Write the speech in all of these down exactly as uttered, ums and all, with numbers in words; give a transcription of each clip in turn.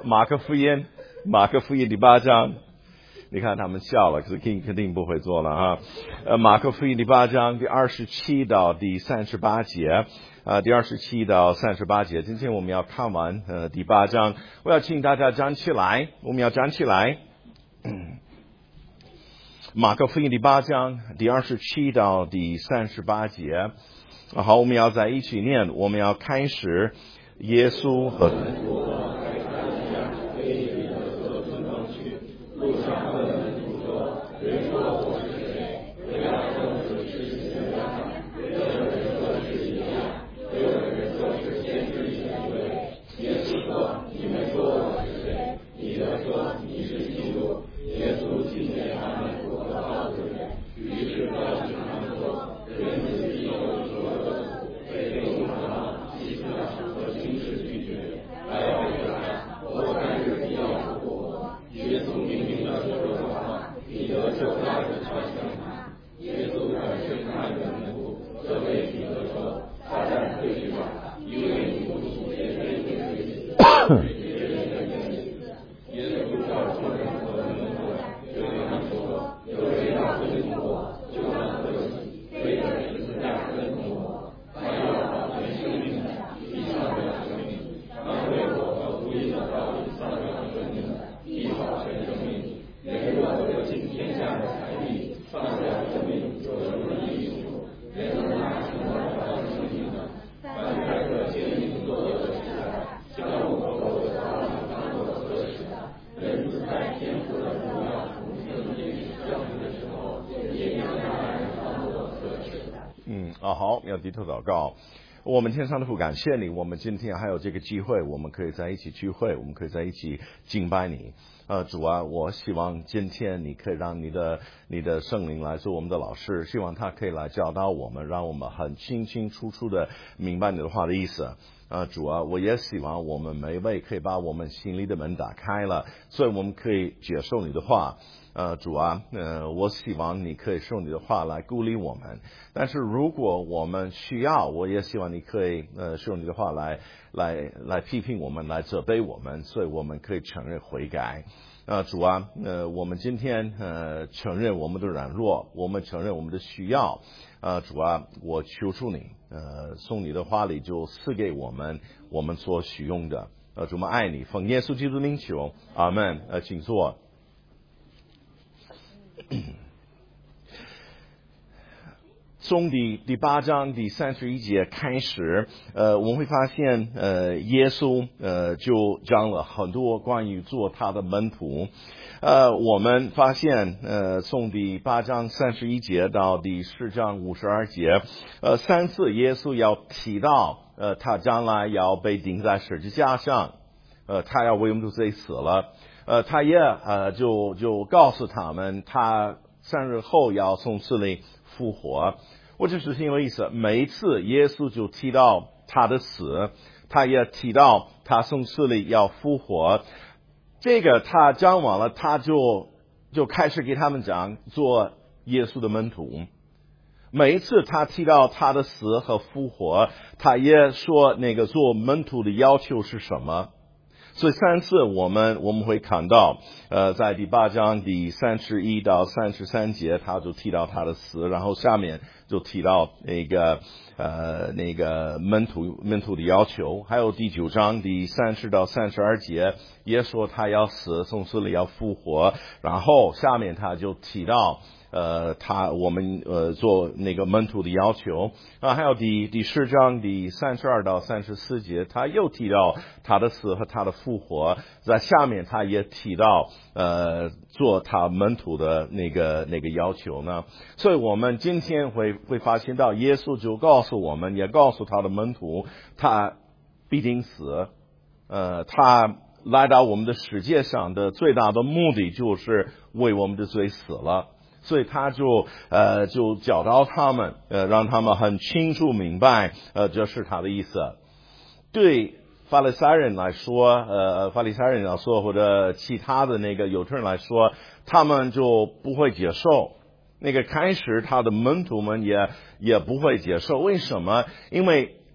马可福音，马可福音第八章，你看他们笑了，可是肯肯定不会做了啊。呃，马可福音第八章第二十七到第三十八节，啊，第二十七到三十八节，今天我们要看完呃第八章，我要请大家站起来，我们要站起来。马可福音第八章第二十七到第三十八节，好，我们要在一起念，我们要开始耶稣和低头祷告。我们天上的父，感谢你，我们今天还有这个机会，我们可以在一起聚会，我们可以在一起敬拜你。呃，主啊，我希望今天你可以让你的你的圣灵来做我们的老师，希望他可以来教导我们，让我们很清清楚楚的明白你的话的意思。呃，主啊，我也希望我们每一位可以把我们心里的门打开了，所以我们可以接受你的话。呃，主啊，呃，我希望你可以用你的话来鼓励我们。但是如果我们需要，我也希望你可以呃用你的话来来来批评我们，来责备我们，所以我们可以承认悔改。呃，主啊，呃，我们今天呃承认我们的软弱，我们承认我们的需要。呃，主啊，我求助你，呃，送你的话里就赐给我们我们所需用的。呃，主，我们爱你，奉耶稣基督名求，阿门。呃，请坐。从第第八章第三十一节开始，呃，我们会发现，呃，耶稣呃就讲了很多关于做他的门徒。呃，我们发现，呃，从第八章三十一节到第十章五十二节，呃，三次耶稣要提到，呃，他将来要被钉在十字架上，呃，他要为我们的罪死了，呃，他也呃就就告诉他们，他三日后要从死里复活。我这是挺有意思，每一次耶稣就提到他的死，他也提到他从死里要复活。这个他讲完了，他就就开始给他们讲做耶稣的门徒。每一次他提到他的死和复活，他也说那个做门徒的要求是什么。所以三次我们我们会看到，呃，在第八章第三十一到三十三节，他就提到他的死，然后下面就提到那个呃那个门徒门徒的要求，还有第九章第三十到三十二节也说他要死，从死里要复活，然后下面他就提到。呃，他我们呃做那个门徒的要求啊，还有第第十章第三十二到三十四节，他又提到他的死和他的复活，在下面他也提到呃做他门徒的那个那个要求呢。所以我们今天会会发现到，耶稣就告诉我们，也告诉他的门徒，他必定死，呃，他来到我们的世界上的最大的目的就是为我们的罪死了。所以他就呃就教导他们，呃让他们很清楚明白，呃这是他的意思。对法利赛人来说，呃法利赛人来说，或者其他的那个犹太人来说，他们就不会接受。那个开始他的门徒们也也不会接受，为什么？因为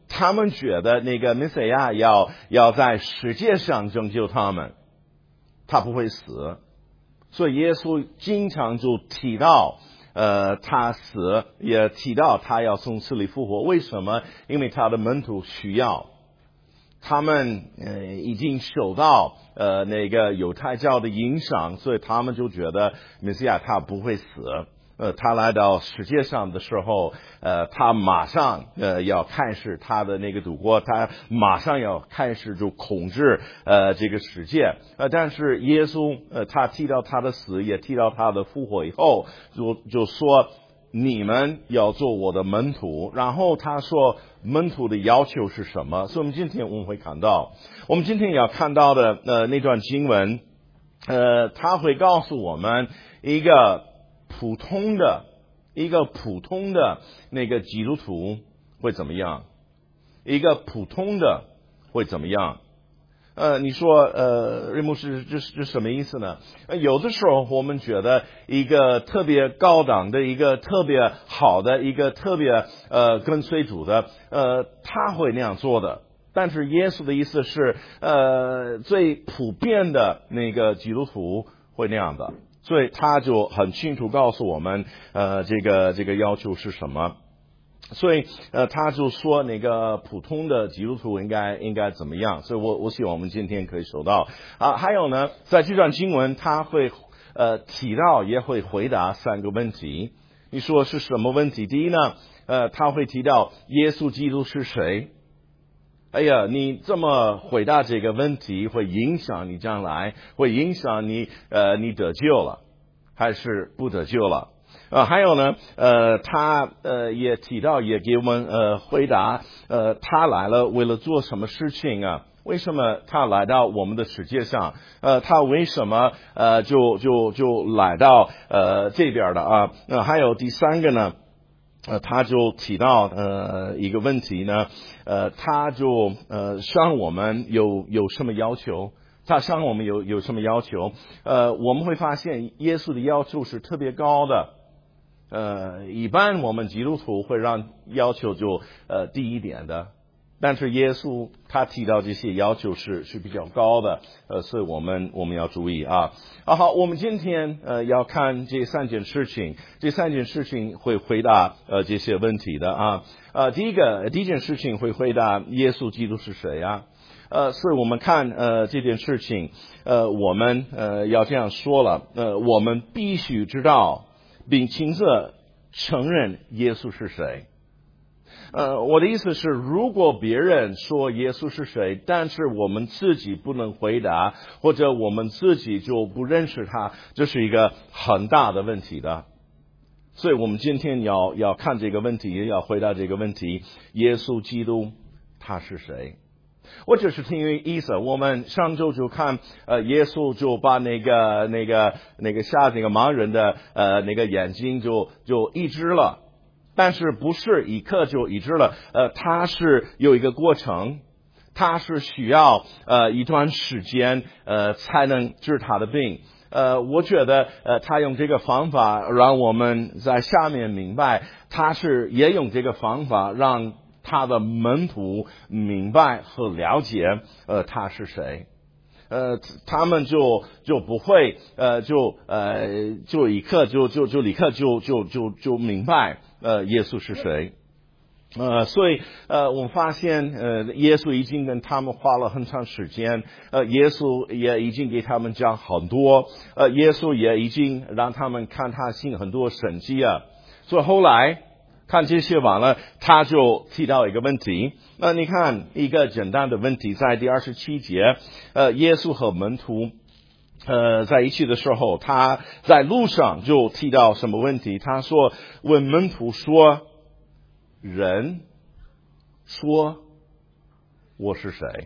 他们觉得那个弥赛亚要要在世界上拯救他们，他不会死，所以耶稣经常就提到呃他死，也提到他要从死里复活。为什么？因为他的门徒需要。他们呃已经受到呃那个犹太教的影响，所以他们就觉得弥赛亚他不会死。呃，他来到世界上的时候，呃，他马上呃要开始他的那个赌国，他马上要开始就统治呃这个世界。呃，但是耶稣呃他提到他的死，也提到他的复活以后，就就说你们要做我的门徒。然后他说门徒的要求是什么？所以我们今天我们会看到，我们今天要看到的呃那段经文，呃，他会告诉我们一个。普通的一个普通的那个基督徒会怎么样？一个普通的会怎么样？呃，你说呃，瑞牧师这是这什么意思呢？呃，有的时候我们觉得一个特别高档的、一个特别好的、一个特别呃跟随主的，呃，他会那样做的。但是耶稣的意思是，呃，最普遍的那个基督徒会那样的。所以他就很清楚告诉我们，呃，这个这个要求是什么。所以呃，他就说那个普通的基督徒应该应该怎么样。所以我我希望我们今天可以收到啊。还有呢，在这段经文他会呃提到，也会回答三个问题。你说是什么问题？第一呢，呃，他会提到耶稣基督是谁。哎呀，你这么回答这个问题，会影响你将来，会影响你呃，你得救了还是不得救了？呃，还有呢，呃，他呃也提到，也给我们呃回答，呃，他来了为了做什么事情啊？为什么他来到我们的世界上？呃，他为什么呃就就就来到呃这边的啊？呃，还有第三个呢？呃，他就提到呃一个问题呢，呃，他就呃向我们有有什么要求？他向我们有有什么要求？呃，我们会发现耶稣的要求是特别高的。呃，一般我们基督徒会让要求就呃低一点的，但是耶稣他提到这些要求是是比较高的，呃，所以我们我们要注意啊。啊好，我们今天呃要看这三件事情，这三件事情会回答呃这些问题的啊。呃，第一个第一件事情会回答耶稣基督是谁啊？呃，所以我们看呃这件事情，呃，我们呃要这样说了，呃，我们必须知道并亲自承认耶稣是谁。呃，我的意思是，如果别人说耶稣是谁，但是我们自己不能回答，或者我们自己就不认识他，这是一个很大的问题的。所以我们今天要要看这个问题，也要回答这个问题：耶稣基督他是谁？我只是挺有意思。我们上周就看，呃，耶稣就把那个那个那个瞎那个盲人的呃那个眼睛就就医治了，但是不是一刻就医治了，呃，他是有一个过程，他是需要呃一段时间呃才能治他的病。呃，我觉得呃他用这个方法让我们在下面明白，他是也用这个方法让他的门徒明白和了解，呃，他是谁，呃，他们就就不会，呃，就呃，就立刻就就就立刻就就就就明白，呃，耶稣是谁，呃，所以呃，我们发现，呃，耶稣已经跟他们花了很长时间，呃，耶稣也已经给他们讲很多，呃，耶稣也已经让他们看他行很多神迹啊，所以后来。看这些完了，他就提到一个问题。那你看一个简单的问题，在第二十七节，呃，耶稣和门徒呃在一起的时候，他在路上就提到什么问题？他说问门徒说：“人说我是谁？”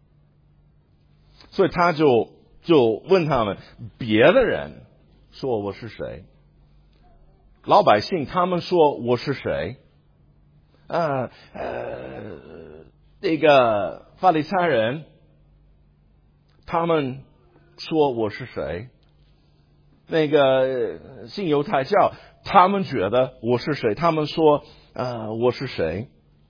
所以他就就问他们，别的人说我是谁？老百姓他们说我是谁？呃呃，那个法利赛人他们说我是谁？那个信犹太教他们觉得我是谁？他们说呃我是谁？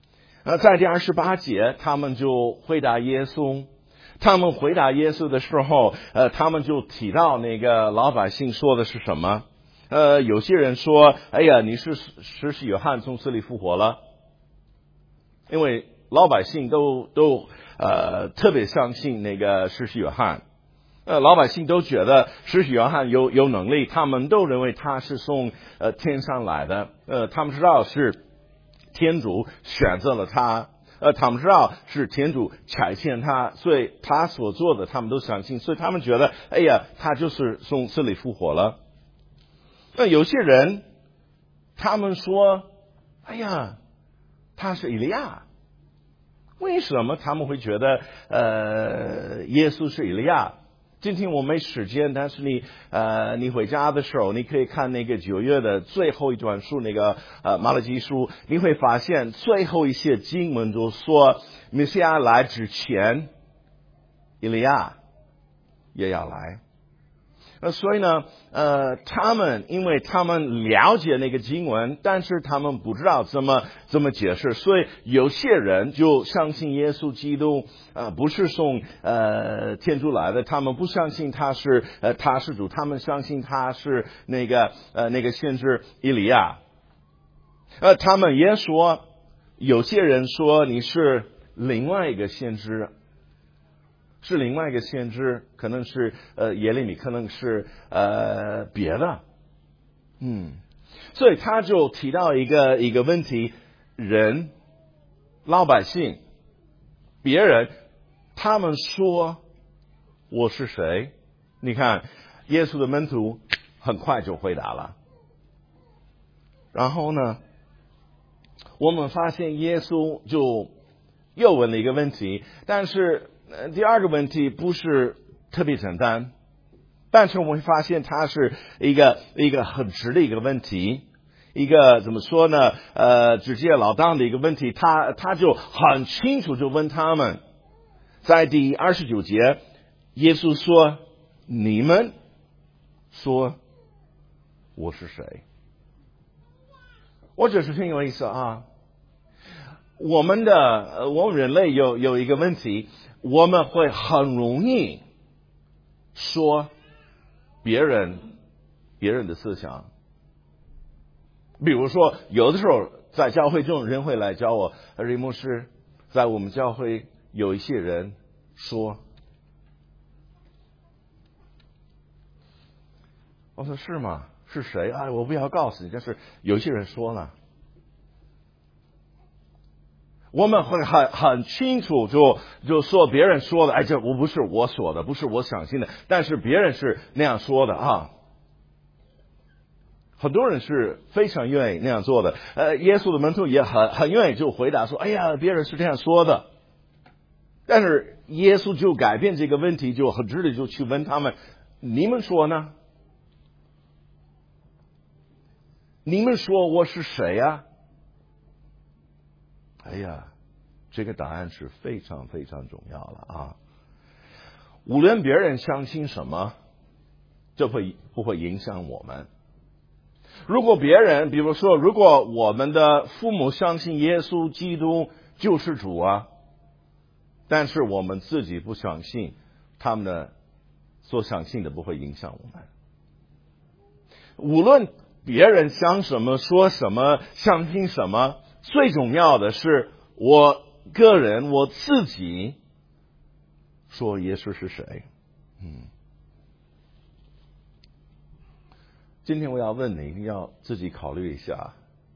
呃，在第二十八节，他们就回答耶稣。他们回答耶稣的时候，呃，他们就提到那个老百姓说的是什么？呃，有些人说：“哎呀，你是施洗约翰从死里复活了。”因为老百姓都都呃特别相信那个施洗约翰。呃，老百姓都觉得施洗约翰有有能力，他们都认为他是从呃天上来的。呃，他们知道是天主选择了他，呃，他们知道是天主差遣他，所以他所做的他们都相信，所以他们觉得，哎呀，他就是从死里复活了。那有些人，他们说，哎呀，他是以利亚。为什么他们会觉得呃耶稣是以利亚？今天我没时间，但是你呃，你回家的时候，你可以看那个九月的最后一段书，那个呃马拉基书，你会发现最后一些经文都说，弥赛亚来之前，以利亚也要来。呃，所以呢，呃，他们因为他们了解那个经文，但是他们不知道怎么怎么解释，所以有些人就相信耶稣基督呃不是从呃天主来的，他们不相信他是呃他是主，他们相信他是那个呃那个先知以利亚。呃，他们也说，有些人说你是另外一个先知。是另外一个先知，可能是呃耶利米，可能是呃别的，嗯，所以他就提到一个一个问题：人、老百姓、别人，他们说我是谁？你看，耶稣的门徒很快就回答了。然后呢，我们发现耶稣就又问了一个问题，但是。呃，第二个问题不是特别简单，但是我们会发现它是一个一个很直的一个问题，一个怎么说呢？呃，直截了当的一个问题。他他就很清楚就问他们，在第二十九节，耶稣说：“你们说我是谁？”我觉得是挺有意思啊。我们的呃，我们人类有有一个问题。我们会很容易说别人别人的思想，比如说有的时候在教会中人会来教我，瑞牧师，在我们教会有一些人说，我说是吗？是谁？哎，我不要告诉你，但是有些人说了。我们会很很清楚就就说别人说的，哎，这我不是我说的，不是我相信的，但是别人是那样说的啊。很多人是非常愿意那样做的。呃，耶稣的门徒也很很愿意就回答说，哎呀，别人是这样说的。但是耶稣就改变这个问题，就很直接就去问他们，你们说呢？你们说我是谁呀？哎呀，这个答案是非常非常重要了啊！无论别人相信什么，这会不会影响我们？如果别人，比如说，如果我们的父母相信耶稣基督救世主啊，但是我们自己不相信，他们的所相信的不会影响我们。无论别人想什么、说什么、相信什么，最重要的是我个人我自己说耶稣是谁。嗯，今天我要问你，你要自己考虑一下，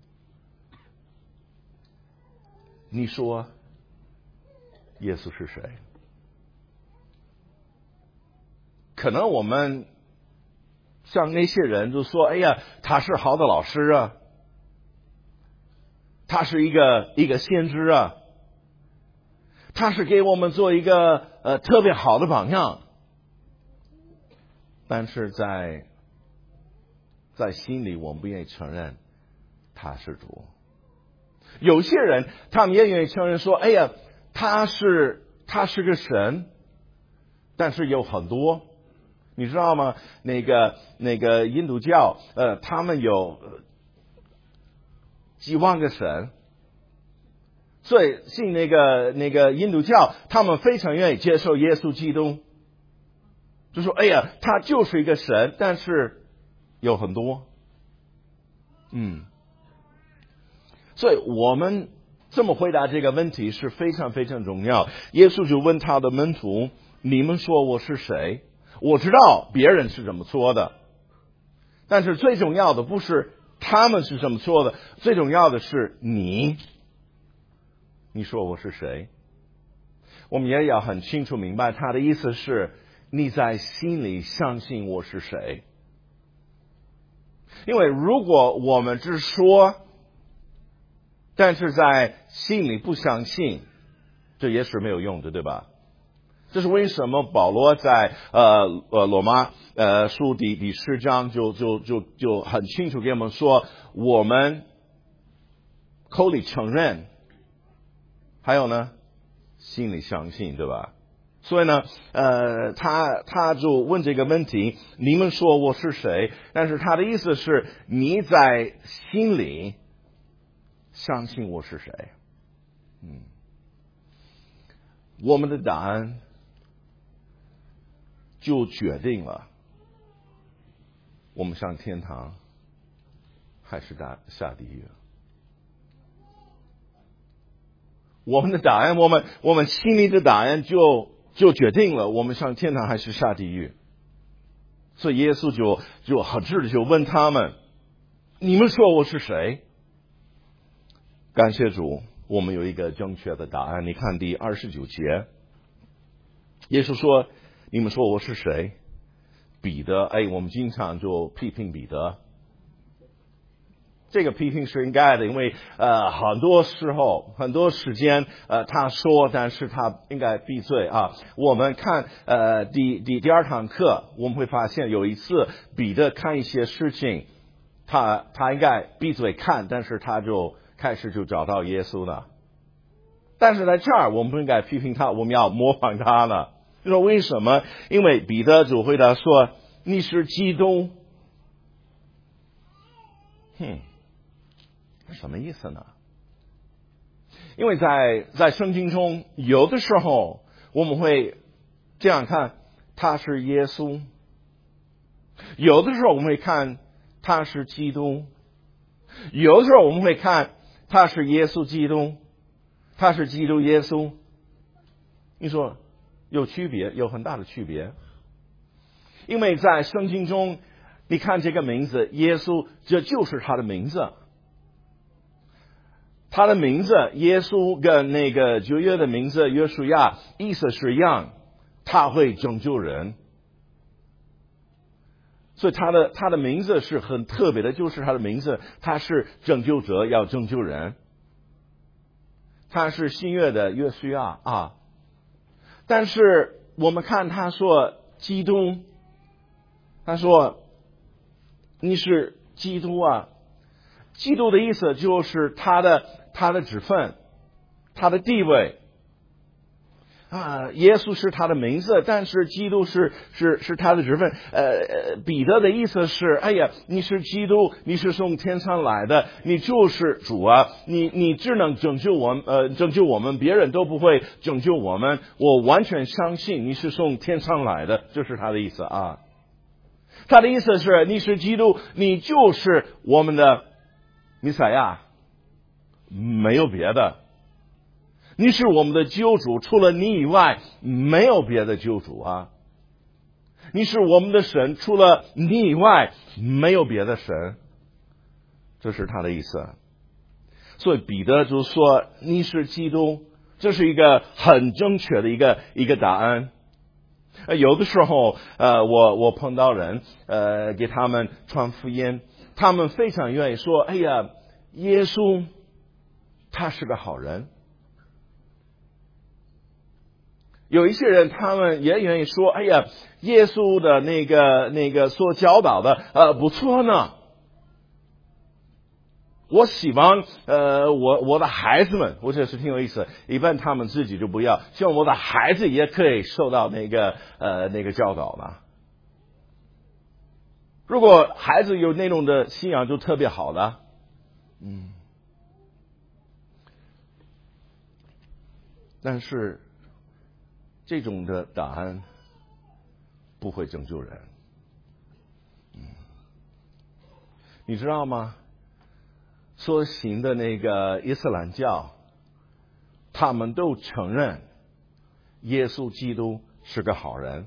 你说耶稣是谁？可能我们像那些人就说，哎呀，他是好的老师啊，他是一个一个先知啊，他是给我们做一个呃特别好的榜样。但是在在心里我们不愿意承认他是主。有些人他们也愿意承认说，哎呀，他是他是个神，但是有很多，你知道吗？那个那个印度教，呃，他们有几万个神， 所以信那个那个印度教，他们非常愿意接受耶稣基督，就说哎呀，他就是一个神，但是有很多，嗯，所以我们这么回答这个问题是非常非常重要。耶稣就问他的门徒：你们说我是谁？我知道别人是怎么说的，但是最重要的不是他们是怎么说的，最重要的是你，你说我是谁？我们也要很清楚明白他的意思是，你在心里相信我是谁。因为如果我们只说，但是在心里不相信，这也是没有用的，对吧？这是为什么保罗在呃呃罗马呃书第第十章就就就就很清楚给我们说，我们口里承认，还有呢心里相信，对吧？所以呢呃他他就问这个问题，你们说我是谁？但是他的意思是你在心里相信我是谁。嗯，我们的答案就决定了我们上天堂还是下地狱。我们的答案，我们我们心里的答案就就决定了我们上天堂还是下地狱。所以耶稣就就很直的就问他们：你们说我是谁？感谢主，我们有一个正确的答案。你看第二十九节，耶稣说：你们说我是谁？彼得，哎，我们经常就批评彼得，这个批评是应该的，因为呃很多时候很多时间呃他说，但是他应该闭嘴啊。我们看呃第第第二堂课，我们会发现有一次彼得看一些事情，他他应该闭嘴看，但是他就开始就找到耶稣了。但是在这儿我们不应该批评他，我们要模仿他了。就说为什么？因为彼得就回答说：你是基督。哼，什么意思呢？因为在在圣经中，有的时候我们会这样看，他是耶稣；有的时候我们会看他是基督；有的时候我们会看他是耶稣基督，他是基督耶稣。你说有区别，有很大的区别。因为在圣经中，你看这个名字耶稣，这就是他的名字。他的名字耶稣跟那个旧约的名字约书亚意思是一样，他会拯救人。所以他的他的名字是很特别的，就是他的名字，他是拯救者，要拯救人。他是新约的约书亚啊。但是我们看他说基督，他说你是基督啊。基督的意思就是他的他的职分，他的地位啊。耶稣是他的名字，但是基督是是是他的职分。呃，彼得的意思是，哎呀，你是基督，你是从天上来的，你就是主啊，你你只能拯救我们，呃，拯救我们，别人都不会拯救我们。我完全相信你是从天上来的，这是他的意思啊。他的意思是，你是基督，你就是我们的弥赛亚，没有别的。你是我们的救主，除了你以外没有别的救主啊。你是我们的神，除了你以外没有别的神，这是他的意思。所以彼得就说你是基督，这是一个很正确的一个一个答案。呃，有的时候呃我我碰到人呃给他们传福音，他们非常愿意说，哎呀，耶稣他是个好人。有一些人他们也愿意说，哎呀，耶稣的那个那个所教导的呃不错呢。我希望呃我我的孩子们，我觉得是挺有意思，一般他们自己就不要，希望我的孩子也可以受到那个呃那个教导嘛。如果孩子有那种的信仰就特别好了。嗯， 但是这种的答案不会拯救人。嗯，你知道吗？所行的那个伊斯兰教，他们都承认耶稣基督是个好人，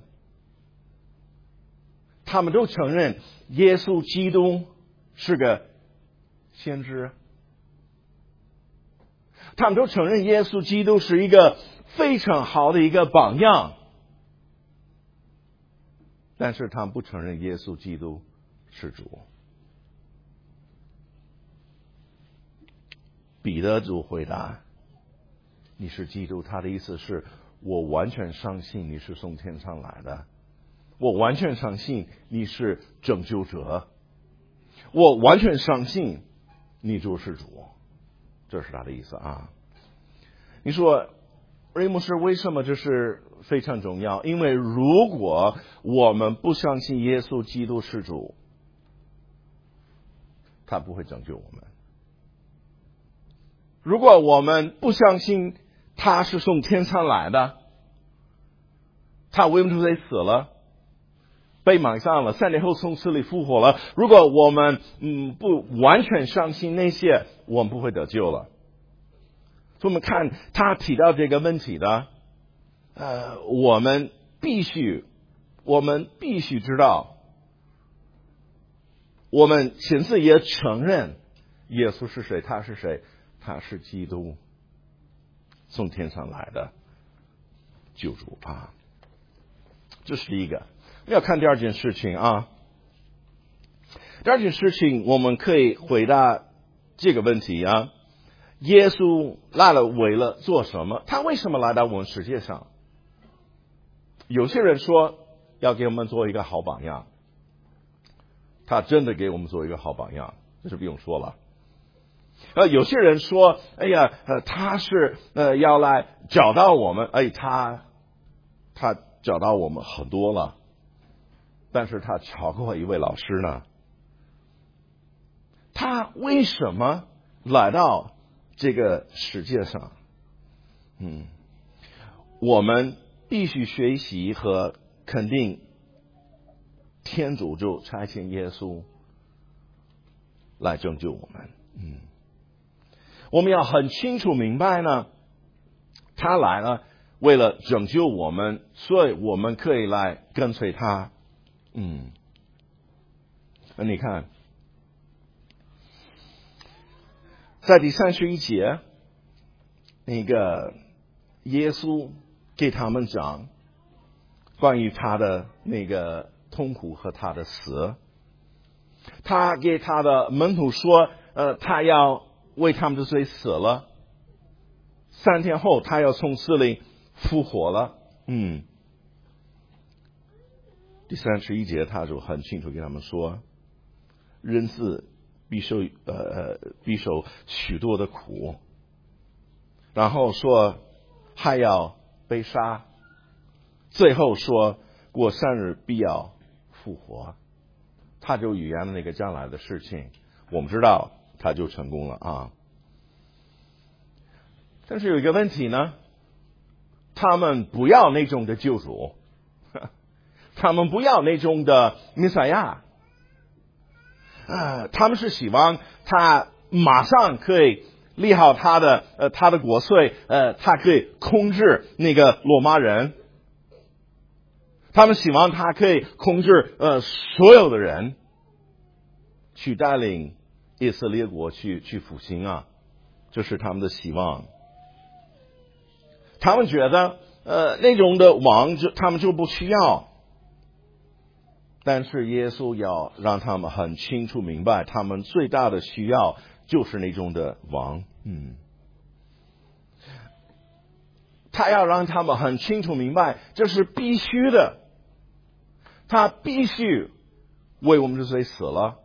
他们都承认耶稣基督是个先知，他们都承认耶稣基督是一个非常好的一个榜样，但是他们不承认耶稣基督是主。彼得就回答：你是基督。他的意思是，我完全相信你是从天上来的，我完全相信你是拯救者，我完全相信你就是主。这是他的意思啊。你说瑞牧师，为什么这是非常重要？因为如果我们不相信耶稣基督是主，他不会拯救我们。如果我们不相信他是从天上来的，他为什么会死了，被埋葬了，三天后从死里复活了？如果我们嗯不完全相信那些，我们不会得救了。所以我们看他提到这个问题的，呃，我们必须，我们必须知道，我们现在也承认耶稣是谁，他是谁？他是基督，从天上来的救主啊。这是第一个。要看第二件事情啊。第二件事情，我们可以回答这个问题啊。耶稣来了为了做什么？他为什么来到我们世界上？有些人说要给我们做一个好榜样，他真的给我们做一个好榜样，这是不用说了。呃，有些人说，哎呀，呃，他是呃要来找到我们，哎，他他找到我们很多了，但是他找过一位老师呢。他为什么来到这个世界上？嗯，我们必须学习和肯定，天主就差遣耶稣来拯救我们。嗯。我们要很清楚明白呢，他来了为了拯救我们，所以我们可以来跟随他。嗯，那你看，在第三十一节，那个耶稣给他们讲关于他的那个痛苦和他的死，他给他的门徒说，呃，他要为他们的罪死了，三天后他要从死里复活了。嗯，第三十一节他就很清楚跟他们说，人子必受呃必受许多的苦，然后说还要被杀，最后说过三日必要复活。他就预言了那个将来的事情，我们知道他就成功了啊。但是有一个问题呢，他们不要那种的救主，他们不要那种的弥赛亚，呃，他们是希望他马上可以立好他的呃他的国税，呃，他可以控制那个罗马人，他们希望他可以控制呃所有的人，去带领以色列国去去复兴啊，这是他们的希望。他们觉得呃那种的王就他们就不需要，但是耶稣要让他们很清楚明白，他们最大的需要就是那种的王。嗯，他要让他们很清楚明白，这是必须的，他必须为我们的罪死了，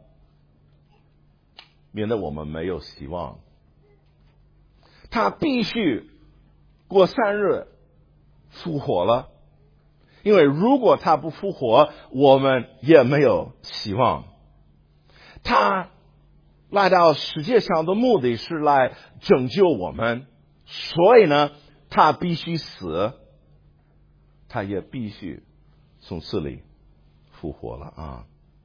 免得我们没有希望。他必须过三日复活了，因为如果他不复活，我们也没有希望。他来到世界上的目的是来拯救我们，所以呢， 他必须死，他也必须从死里复活了啊。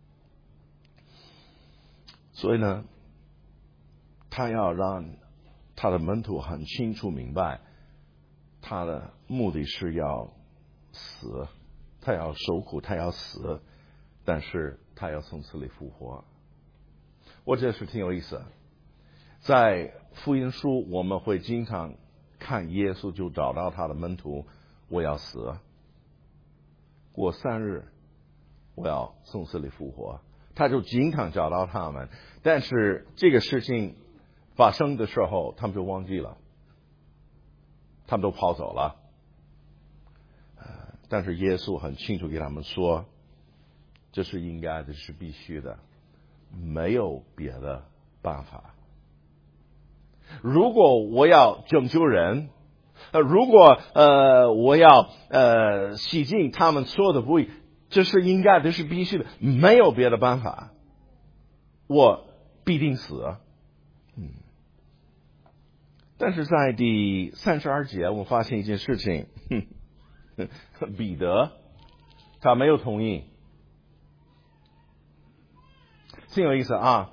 所以呢，他要让他的门徒很清楚明白，他的目的是要死，他要受苦，他要死，但是他要从死里复活。我觉得是挺有意思的。在福音书我们会经常看耶稣就找到他的门徒，我要死，过三日我要从死里复活，他就经常找到他们。但是这个事情发生的时候，他们就忘记了，他们都跑走了。但是耶稣很清楚给他们说，这是应该的，是必须的，没有别的办法。如果我要拯救人，呃，如果呃我要呃洗净他们所有的不义，这是应该的，是必须的，没有别的办法，我必定死。嗯，但是在第三十二节，我发现一件事情，彼得他没有同意，挺有意思啊。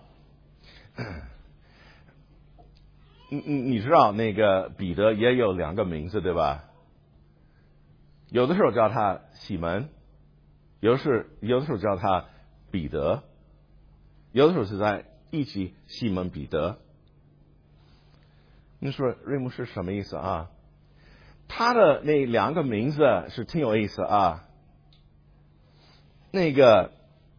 你你你知道那个彼得也有两个名字对吧？有的时候叫他西门，有的是有的时候叫他彼得，有的时候是在一起西门彼得。你说瑞姆是什么意思啊？他的那两个名字是挺有意思啊。那个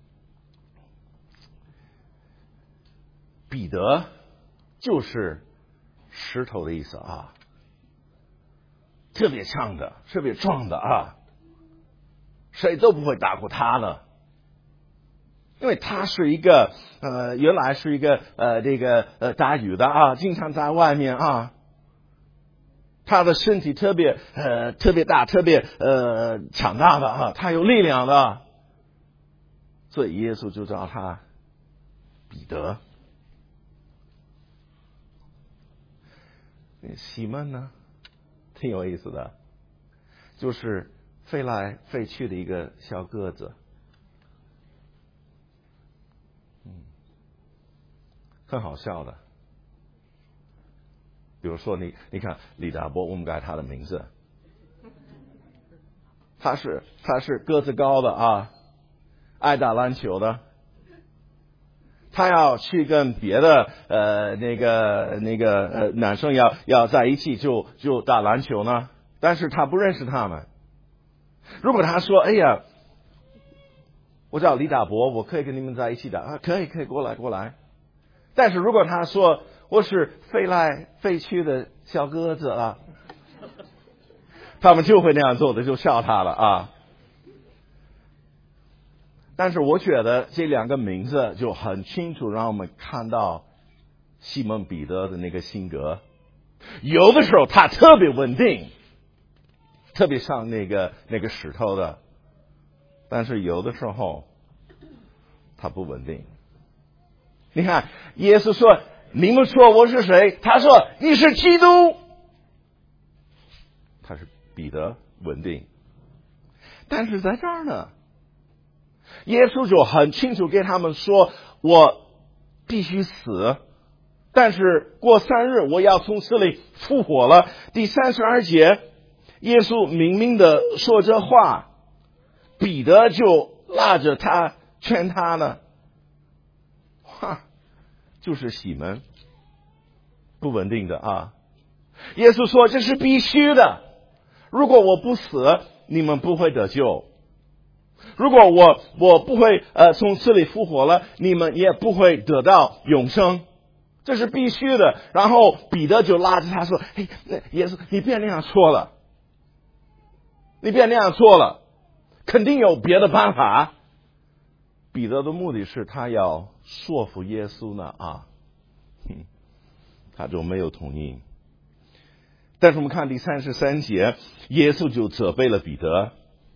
彼得就是石头的意思啊，特别强的，特别壮的啊，谁都不会打过他的，因为他是一个呃，原来是一个呃，这个呃打鱼的啊，经常在外面啊，他的身体特别呃特别大，特别呃强大的啊，他有力量的，所以耶稣就叫他彼得。西门呢，挺有意思的，就是飞来飞去的一个小个子，嗯，很好笑的。比如说你，你看李大波，我们改他的名字，他是他是个子高的啊，爱打篮球的。他要去跟别的呃那个那个呃男生要要在一起就就打篮球呢，但是他不认识他们。如果他说哎呀，我叫李大伯，我可以跟你们在一起打啊，可以可以过来过来。但是如果他说我是飞来飞去的小鸽子啊，他们就会那样做的，就笑他了啊。但是我觉得这两个名字就很清楚让我们看到西门彼得的那个性格。有的时候他特别稳定，特别像那个那个石头的，但是有的时候他不稳定。你看耶稣说你们说我是谁，他说你是基督，他是彼得稳定。但是在这儿呢，耶稣就很清楚给他们说，我必须死，但是过三日我要从死里复活了。第三十二节，耶稣明明的说这话，彼得就拉着他劝他呢，哈，就是西门不稳定的啊。耶稣说这是必须的，如果我不死，你们不会得救。如果我我不会呃从死里复活了，你们也不会得到永生，这是必须的。然后彼得就拉着他说：“嘿，耶稣，你别那样说了，你别那样做了，肯定有别的办法。”彼得的目的是他要说服耶稣呢啊，哼，他就没有同意。但是我们看第三十三节，耶稣就责备了彼得。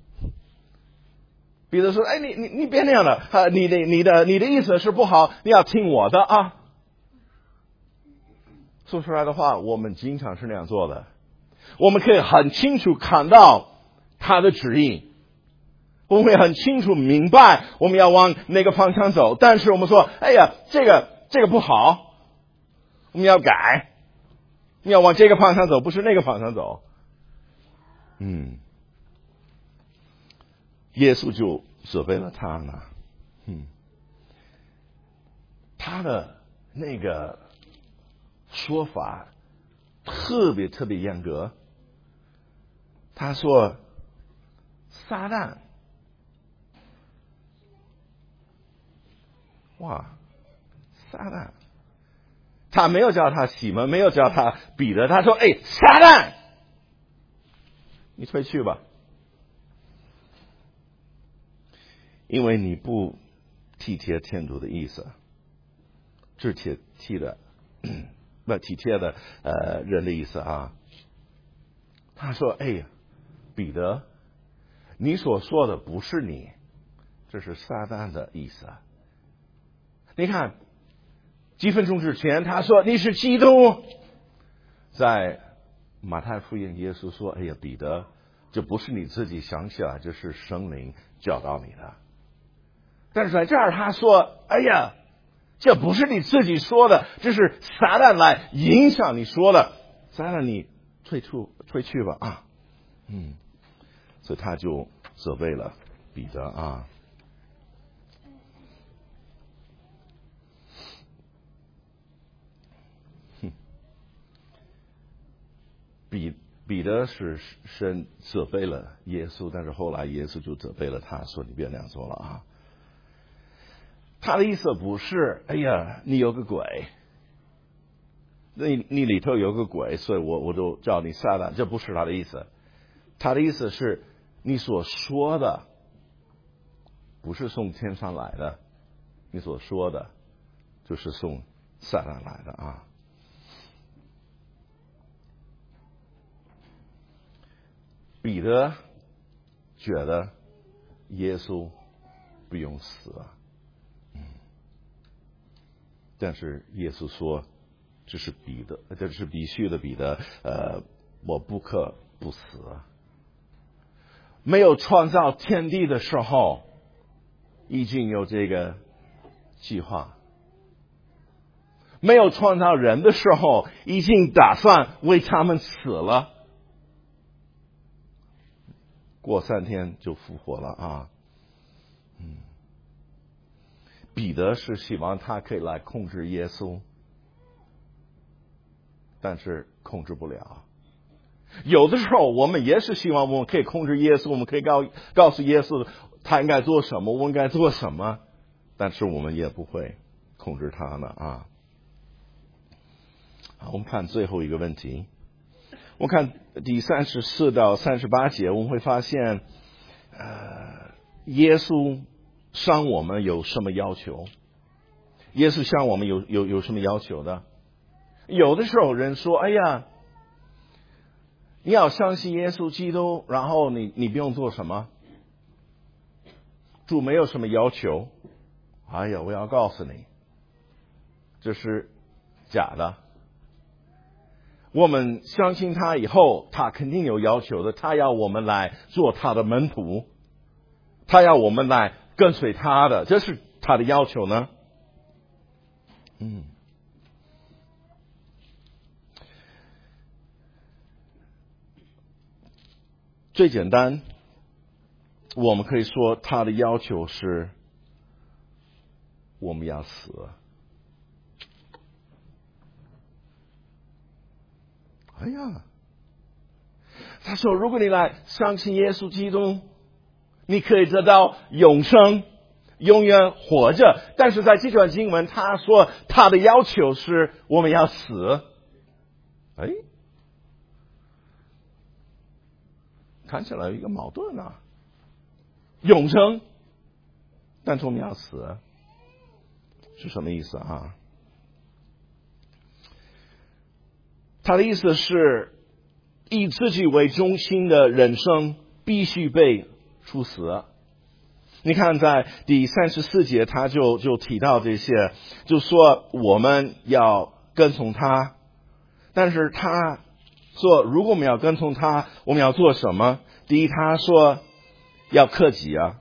彼得说：“哎，你你你别那样的啊！你的你的你的意思是不好，你要听我的啊！”说出来的话，我们经常是那样做的。 我们可以很清楚看到他的旨意，我们会很清楚明白我们要往哪个方向走。但是我们说，哎呀，这个这个不好，我们要改，我们要往这个方向走，不是那个方向走。嗯，耶稣就责备了他呢。嗯，他的那个说法特别特别严格。他说撒旦，哇，撒旦，他没有叫他西门，没有叫他彼得，他说，哎，撒旦，你退去吧，因为你不体贴天主的意思，只体贴的不体贴的呃人的意思啊。他说，哎呀，彼得，你所说的不是你，这是撒旦的意思。你看，几分钟之前他说你是基督，在马太福音耶稣说，哎呀，彼得，这不是你自己想起来，这是圣灵教导你的。但是在这儿他说，哎呀，这不是你自己说的，这是撒旦来影响你说的，撒旦你退出退去吧啊。嗯，所以他就责备了彼得啊。哼，彼彼得是神责备了耶稣，但是后来耶稣就责备了他，说你别那样做了啊。他的意思不是，哎呀，你有个鬼，你你里头有个鬼，所以我我就叫你撒旦，这不是他的意思。他的意思是，你所说的不是从天上来的，你所说的就是从撒旦来的啊。彼得觉得耶稣不用死啊，嗯，但是耶稣说，这是彼得，这是必须的，彼得，呃，我不可不死。没有创造天地的时候，已经有这个计划；没有创造人的时候，已经打算为他们死了。过三天就复活了啊！嗯，彼得是希望他可以来控制耶稣，但是控制不了。有的时候我们也是希望我们可以控制耶稣，我们可以告告诉耶稣他应该做什么，我们应该做什么，但是我们也不会控制他呢啊！好，我们看最后一个问题。我看第三十四到三十八节，我们会发现，呃，耶稣向我们有什么要求？耶稣向我们有有有什么要求的？有的时候人说，哎呀，你要相信耶稣基督，然后你你不用做什么，主没有什么要求。哎呀，我要告诉你，这是假的。我们相信他以后，他肯定有要求的。他要我们来做他的门徒，他要我们来跟随他的，这是他的要求呢。嗯，最简单，我们可以说他的要求是，我们要死。哎呀，他说，如果你来相信耶稣基督，你可以得到永生，永远活着。但是在这段经文，他说他的要求是我们要死。哎，看起来有一个矛盾啊，永生，但是我们要死，是什么意思啊？他的意思是，以自己为中心的人生必须被处死。你看，在第三十四节，他就就提到这些，就说我们要跟从他，但是他说如果我们要跟从他，我们要做什么？第一，他说要克己啊。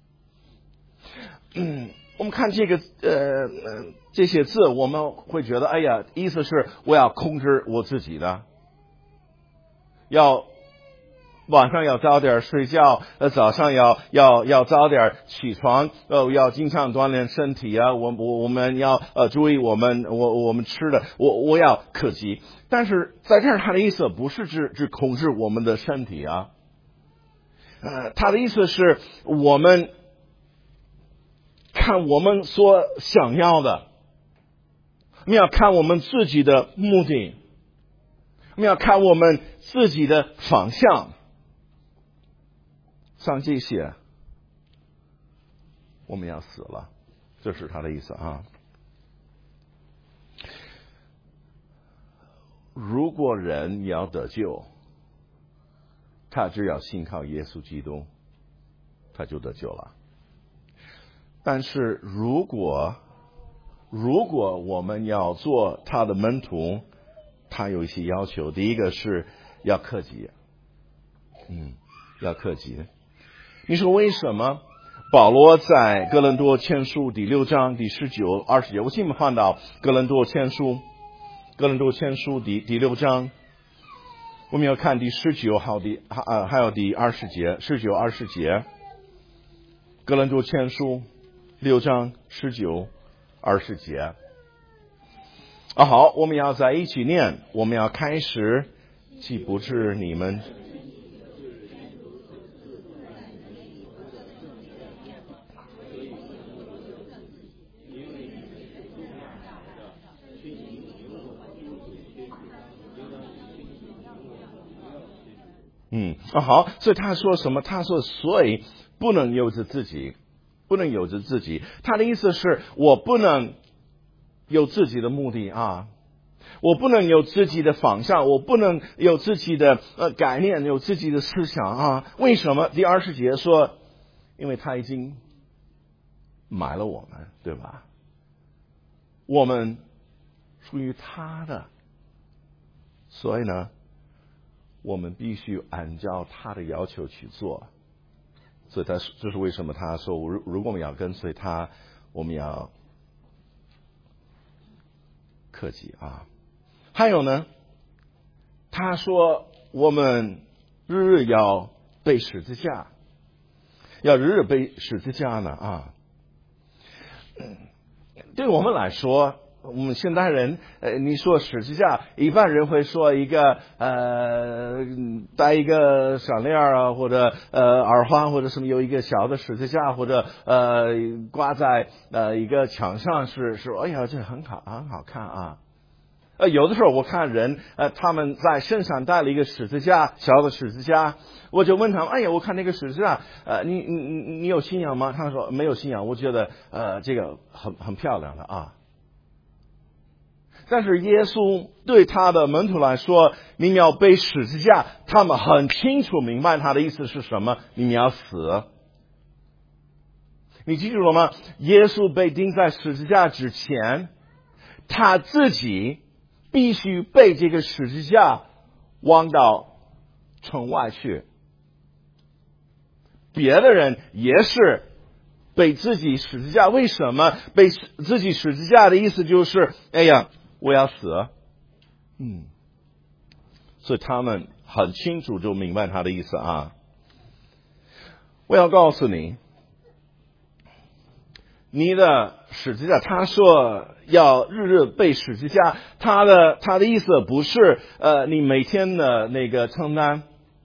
嗯，我们看这个呃这些字，我们会觉得，哎呀，意思是我要控制我自己的，要晚上要早点睡觉，呃，早上要要要早点起床，呃，要经常锻炼身体啊。我我我们要呃注意我们我我们吃的，我我要克己。但是在这儿，他的意思不是指指控制我们的身体啊，呃，他的意思是我们看我们所想要的，我们要看我们自己的目的，我们要看我们自己的方向。像这些，我们要死了，这是他的意思啊。如果人要得救，他只要信靠耶稣基督，他就得救了。但是如果如果我们要做他的门徒，他有一些要求。第一个是要克己，嗯，要克己。你说为什么保罗在哥林多前书第六章第十九、二十节？我请你们翻到哥林多前书，哥林多前书第第六章，我们要看第十九号第啊还有第二十节，十九、二十节，哥林多前书六章十九、二十节。啊，好，我们要在一起念，我们要开始，岂不是你们？嗯啊，好，所以他说什么？他说，所以不能由着自己，不能由着自己。他的意思是我不能有自己的目的啊，我不能有自己的方向，我不能有自己的呃概念，有自己的思想啊。为什么？第二十节说，因为他已经买了我们，对吧？我们属于他的，所以呢，我们必须按照他的要求去做。所以他这是为什么他说，如如果我们要跟随他，我们要克己啊。还有呢，他说我们日日要背十字架，要日日背十字架呢啊。对我们来说，我们现代人，呃，你说十字架，一般人会说一个呃，戴一个项链啊，或者呃耳环，或者什么，有一个小的十字架，或者呃挂在呃一个墙上，是是，哎呀，这很好，很好看啊。呃，有的时候我看人，呃，他们在身上带了一个十字架，小的十字架，我就问他们，哎呀，我看那个十字架，呃，你你你你有信仰吗？他们说没有信仰，我觉得呃这个很很漂亮的啊。但是耶稣对他的门徒来说，你们要背十字架，他们很清楚明白他的意思是什么，你们要死。你记住了吗？耶稣被钉在十字架之前，他自己必须被这个十字架往到城外去，别的人也是被自己十字架。为什么被自己十字架的意思就是，哎呀，我要死。嗯，所以他们很清楚就明白他的意思啊。我要告诉你，你的十字架，他说要日日背十字架，他的他的意思不是呃你每天的那个承担，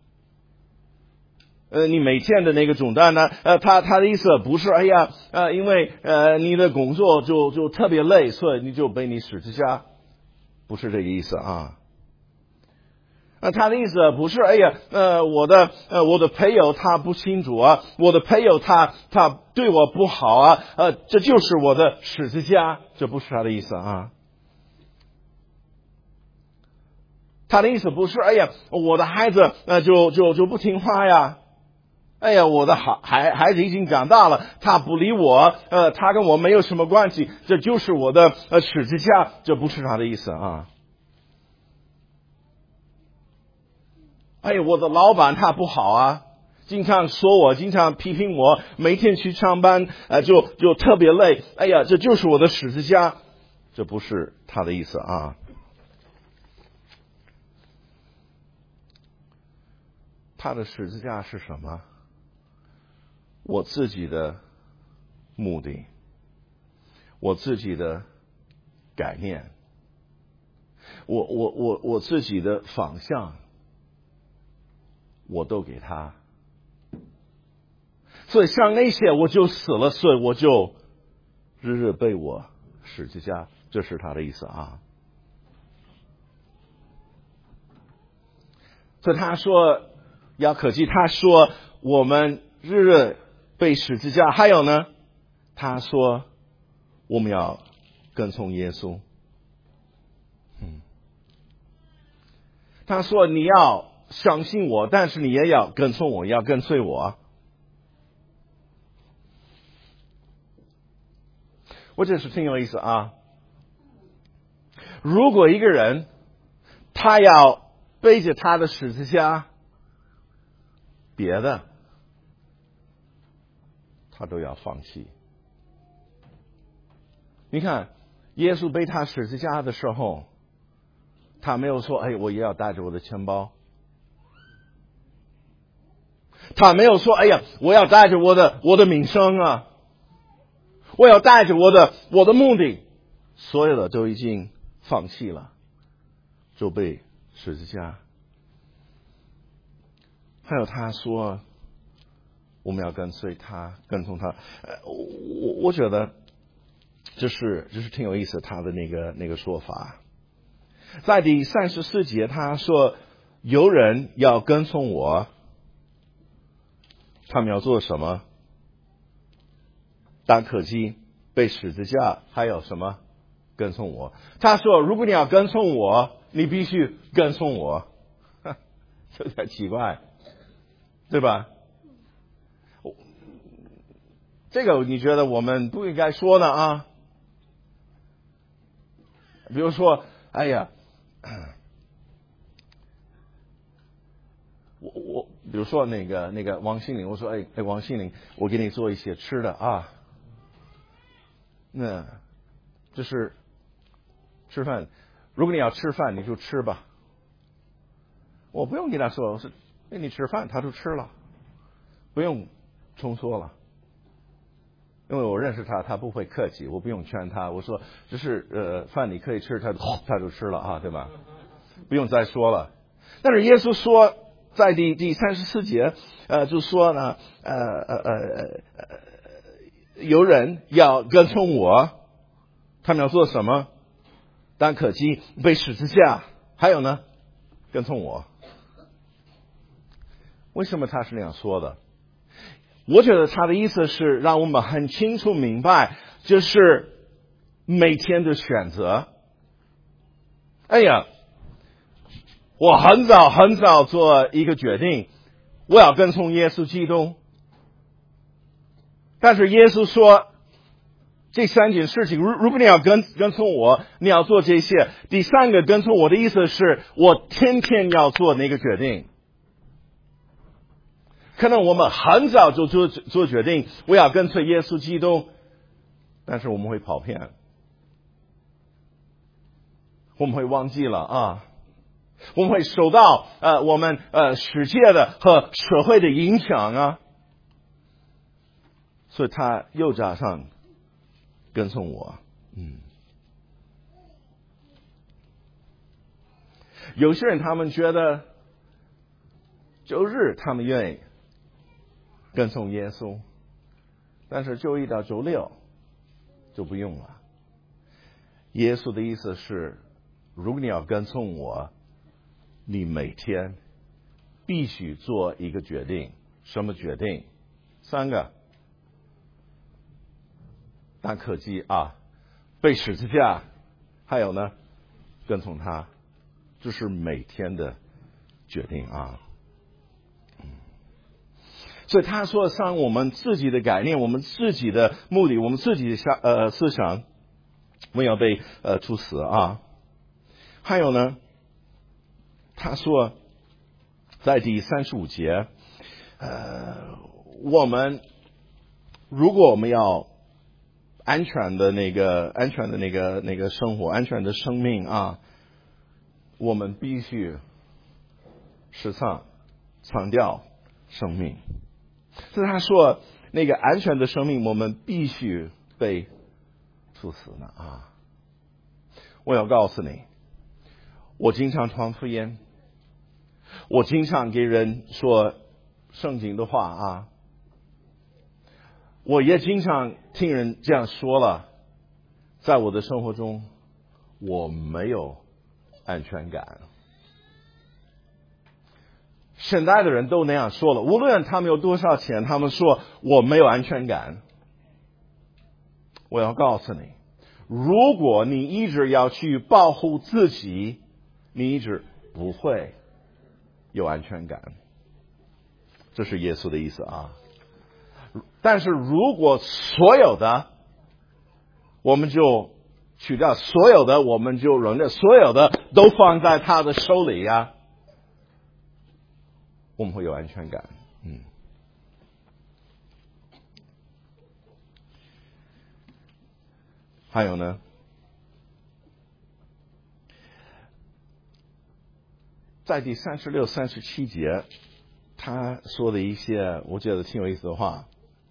呃你每天的那个重担呢，呃他他的意思不是哎呀呃因为呃你的工作就就特别累，所以你就背你十字架，不是这个意思啊。呃，他的意思不是，哎呀，呃，我的，呃，我的配偶他不信主啊，我的配偶他他对我不好啊，呃，这就是我的十字架，这不是他的意思啊。他的意思不是，哎呀，我的孩子呃就就就不听话呀，哎呀，我的孩孩孩子已经长大了，他不理我，呃，他跟我没有什么关系，这就是我的呃十字架，这不是他的意思啊。 哎，我的老板他不好啊，经常说我，经常批评我，每天去上班，呃，就就特别累。哎呀，这就是我的十字架。这不是他的意思啊。他的十字架是什么？我自己的目的，我自己的概念，我我我我自己的方向，我都给他。所以像那些我就死了，所以我就日日被我十字架，这是他的意思啊。所以他说要可记，他说我们日日被十字架，还有呢，他说我们要跟从耶稣。嗯，他说你要相信我，但是你也要跟从我，要跟随我。我这是挺有意思啊。如果一个人他要背着他的十字架，别的他都要放弃。你看耶稣背他十字架的时候，他没有说哎，我也要带着我的钱包，他没有说哎呀，我要带着我的我的名声啊，我要带着我的我的目的，所有的都已经放弃了，就被十字架。还有他说我们要跟随他，跟从他。呃，我我觉得这是这是挺有意思他的那个那个说法。在第三十四节他说有人要跟从我，他们要做什么？当客机，被十字架，还有什么？跟从我。他说如果你要跟从我，你必须跟从我。这有点奇怪，对吧？这个你觉得我们不应该说呢啊？比如说，哎呀，我我比如说那个那个王心凌，我说哎哎王心凌，我给你做一些吃的啊，那就是吃饭，如果你要吃饭你就吃吧，我不用跟他说，我说给你吃饭，他就吃了，不用重说了。因为我认识他，他不会客气，我不用劝他。我说，这是呃饭你可以吃，他他就吃了啊，对吧？不用再说了。但是耶稣说，在第第三十四节，呃，就说呢，呃呃呃呃，有人要跟从我，他们要做什么？当客机，被十字架，还有呢，跟从我。为什么他是那样说的？我觉得他的意思是让我们很清楚明白，就是每天的选择。哎呀，我很早很早做一个决定，我要跟从耶稣基督。但是耶稣说，这三件事情，如如果你要跟跟从我，你要做这些。第三个跟从我的意思是我天天要做那个决定。可能我们很早就做做决定，我要跟随耶稣基督，但是我们会跑偏，我们会忘记了啊，我们会受到呃我们呃世界的和社会的影响啊，所以他又加上跟从我，嗯，有些人他们觉得周日他们愿意跟从耶稣，但是周一到周六就不用了。耶稣的意思是，如果你要跟从我，你每天必须做一个决定。什么决定？三个：当客机啊，被十字架，还有呢，跟从他，这是每天的决定啊。所以他说，像我们自己的概念，我们自己的目的，我们自己的想呃思想，没有被呃处死啊。还有呢，他说， 在第三十五节，呃，我们如果我们要安全的那个安全的那个那个生活，安全的生命啊，我们必须时常强调生命。所以他说，那个安全的生命，我们必须被处死呢啊！我要告诉你，我经常传福音，我经常给人说圣经的话啊，我也经常听人这样说了，在我的生活中，我没有安全感。现在的人都那样说了，无论他们有多少钱，他们说我没有安全感。我要告诉你，如果你一直要去保护自己，你一直不会有安全感。这是耶稣的意思啊。但是如果所有的我们就取掉，所有的我们就扔掉，所有的都放在他的手里呀、啊，我们会有安全感。嗯，还有呢，在第三十六、三十七节，他说的一些我觉得挺有意思的话。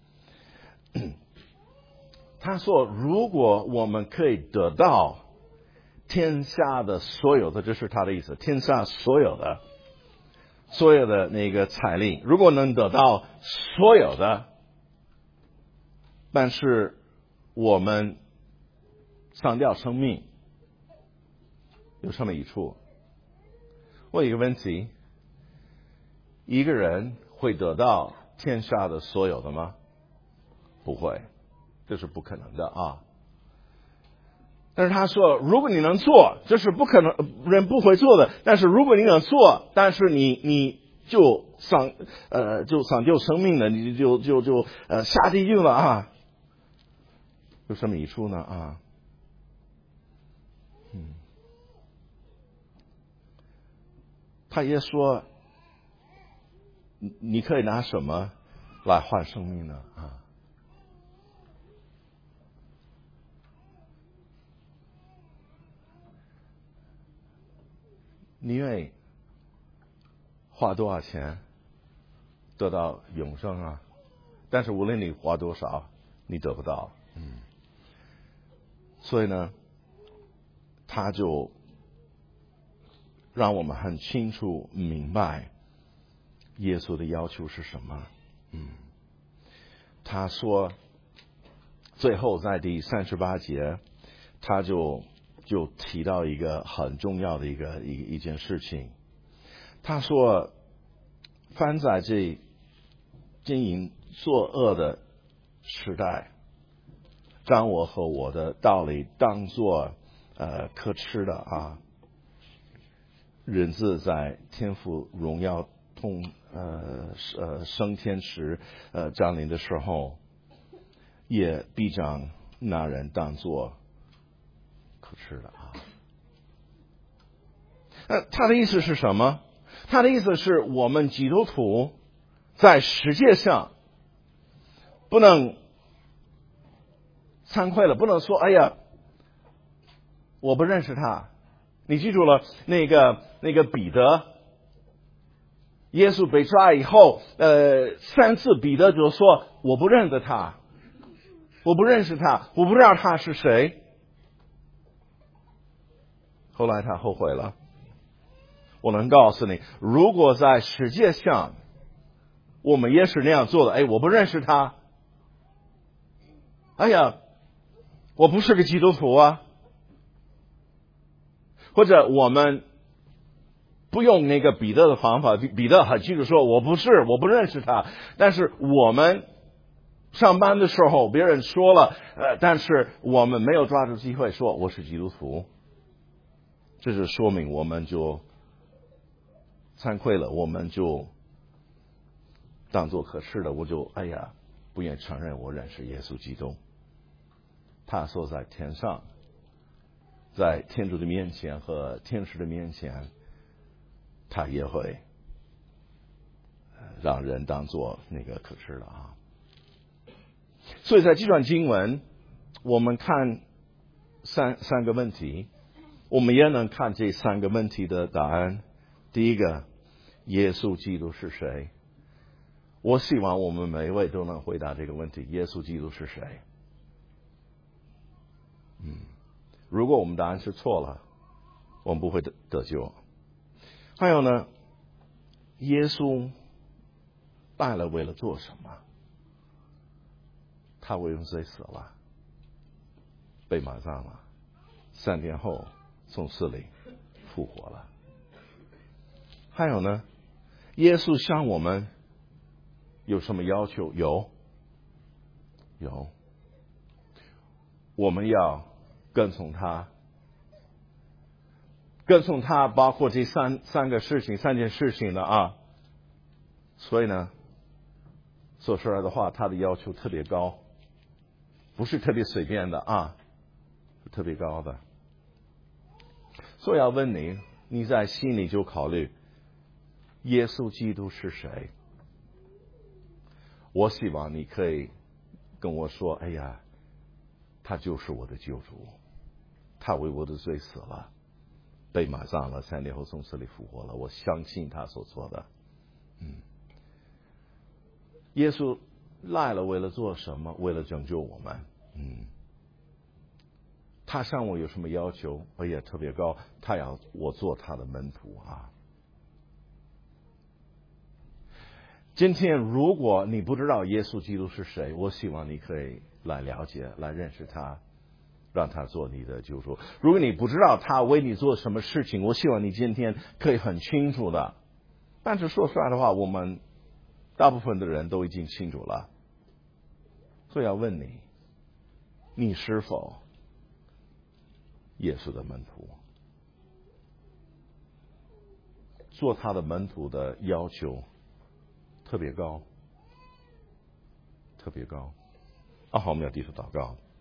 他说，如果我们可以得到天下的所有的，这是他的意思，天下所有的所有的那个财力，如果能得到所有的，但是我们丧掉生命，有什么益处？我有一个问题，一个人会得到天下的所有的吗？不会，这是不可能的啊。但是他说，如果你能做，这是不可能，人不会做的。但是如果你能做，但是你你就丧呃就丧掉生命了，你就就就呃下地狱了啊，有什么益处呢啊？嗯，他也说，你可以拿什么来换生命呢啊？你愿意花多少钱得到永生啊？但是无论你花多少，你得不到。嗯，所以呢，他就让我们很清楚明白耶稣的要求是什么。嗯，他说，最后在第三十八节，他就就提到一个很重要的一个一一件事情。他说，凡在这经营作恶的时代，将我和我的道理当作呃可吃的啊，人子在天父荣耀同呃呃升天时呃降临的时候，也必将那人当作可吃的啊。呃，他的意思是什么？他的意思是我们基督徒在世界上不能惭愧了，不能说哎呀，我不认识他。你记住了，那个那个彼得，耶稣被抓以后，呃，三次彼得就说我不认得他，我不认识他，我不知道他是谁。后来他后悔了。我能告诉你，如果在世界上我们也是那样做的，哎，我不认识他，哎呀，我不是个基督徒啊，或者我们不用那个彼得的方法，彼得很清楚说我不是，我不认识他，但是我们上班的时候别人说了，呃，但是我们没有抓住机会说我是基督徒，这是说明我们就惭愧了，我们就当作可耻的，我就哎呀不愿承认我认识耶稣基督。他说在天上，在天主的面前和天使的面前，他也会让人当做那个可吃的啊。所以在这段经文，我们看三三个问题，我们也能看这三个问题的答案。第一个，耶稣基督是谁？我希望我们每一位都能回答这个问题：耶稣基督是谁？嗯，如果我们答案是错了，我们不会得得救。还有呢，耶稣来了为了做什么？他为我们罪死了，被埋葬了，三天后从死里复活了。还有呢，耶稣向我们有什么要求？有，有，我们要跟从他，跟从他，包括这三三个事情、三件事情的啊。所以呢，说出来的话，他的要求特别高，不是特别随便的啊，是特别高的。所以要问你，你在心里就考虑，耶稣基督是谁？我希望你可以跟我说，哎呀，他就是我的救主，他为我的罪死了，被埋葬了，三天后从死里复活了，我相信他所做的。嗯，耶稣来了为了做什么？为了拯救我们。嗯，他向我有什么要求？哎呀，特别高，他要我做他的门徒啊。今天如果你不知道耶稣基督是谁，我希望你可以来了解，来认识他，让他做你的救主。如果你不知道他为你做什么事情，我希望你今天可以很清楚的。但是说出来的话，我们大部分的人都已经清楚了。所以要问你，你是否耶稣的门徒？做他的门徒的要求特别高，特别高。啊，好，我们要低头祷告。